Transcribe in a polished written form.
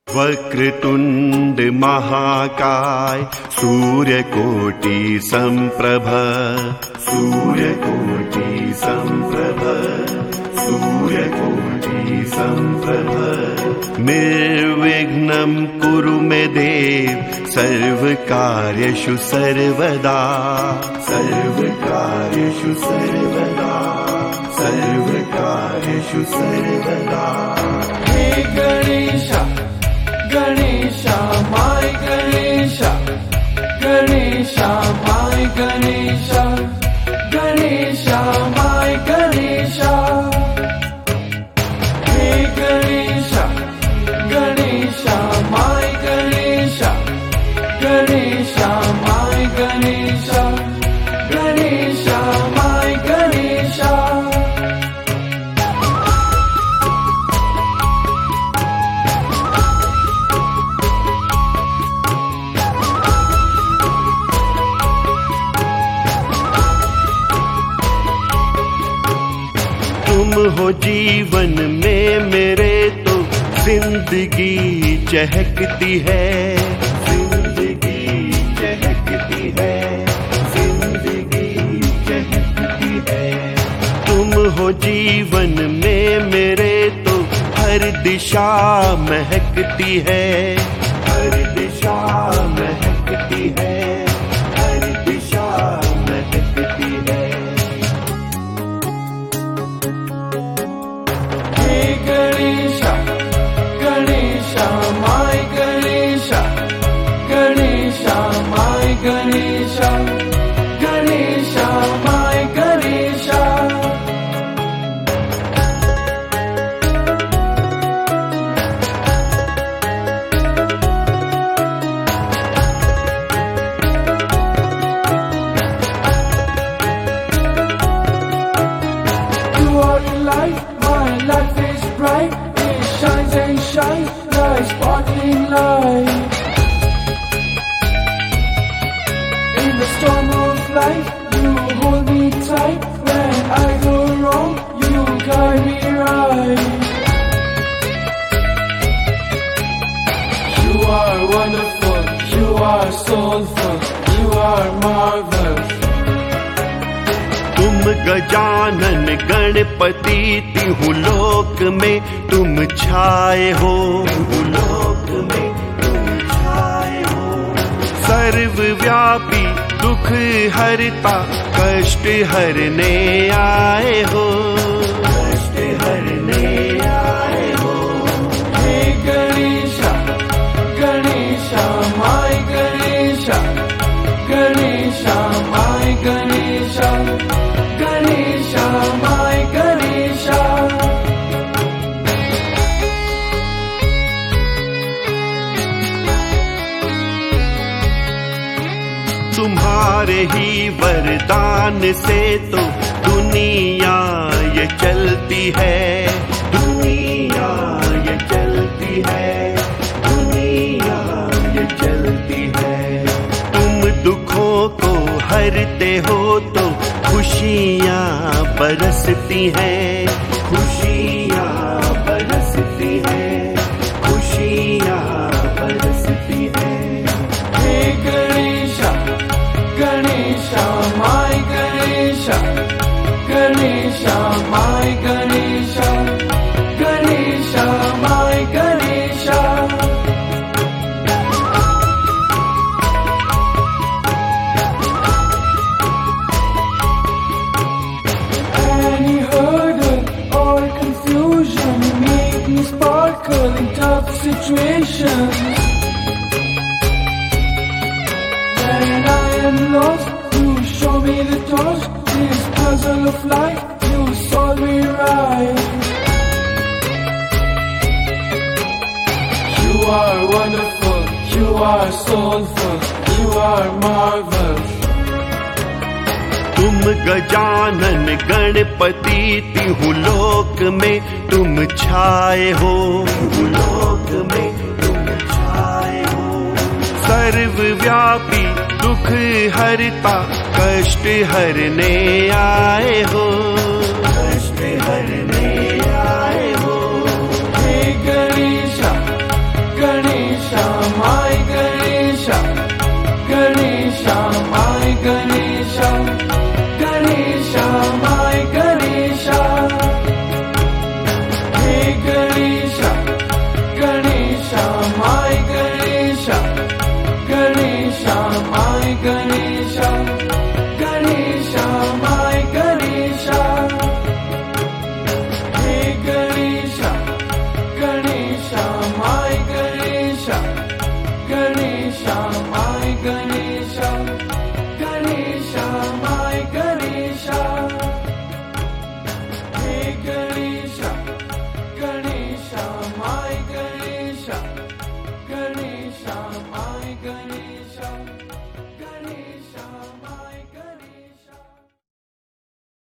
वक्रतुंड महाकाय सूर्यकोटि संप्रभ, सूर्यकोटि संप्रभ, सूर्यकोटि संप्रभ। निर्विघ्नं कुरु मे देव सर्वकार्येषु सर्वदा, सर्वकार्येषु सर्वदा, सर्वकार्येषु सर्वदा। हे Ganesha Ganesha, my Ganesha, Ganesha, my Ganesha, Ganesha, my Ganesha. Hey Ganesha, Ganesha, my Ganesha, Ganesha, my Ganesha, Ganesha, my Ganesha. तुम हो जीवन में मेरे तो जिंदगी चहकती है, जिंदगी चहकती है, जिंदगी चहकती है। तुम हो जीवन में मेरे तो हर दिशा महकती है, हर दिशा महकती है, हर दिशा महकती है। Ganesha, Ganesha, my Ganesha, Ganesha, my Ganesha, Ganesha, my Ganesha. You are the light, my life is bright, it shines and shines like sparkling light. In the storm of life, you hold me tight. When I go wrong, you guide me right. You are wonderful, you are soulful, you are marvelous. तुम गजानन गणपति तिहु लोक में तुम छाए हो, लोक में तुम छाए हो। सर्वव्यापी दुख हरता कष्ट हरने आए हो, कष्ट हरने आए हो। हे Ganesha, Ganesha, my Ganesha, Ganesha, my Ganesha, Ganesha, my Ganesha. तुम्हारे ही वरदान से तो दुनिया ये चलती है, दुनिया ये चलती है, दुनिया ये चलती है। तुम दुखों को हरते हो तो खुशियाँ बरसती हैं, खुशियाँ बरसती हैं, खुशियाँ बरसती हैं। हे Ganesha, Ganesha, my Ganesha, Ganesha, my Ganesha, Ganesha, my Ganesha. Sparkle in tough situations. When I am lost, you show me the torch. This puzzle of life, you solve me right. You are wonderful, you are soulful, you are marvelous. तुम गजानन गणपति तिहु लोक में तुम छाए हो, लोक में तुम छाए हो। सर्वव्यापी दुख हरता कष्ट हरने आए हो, कष्ट हरने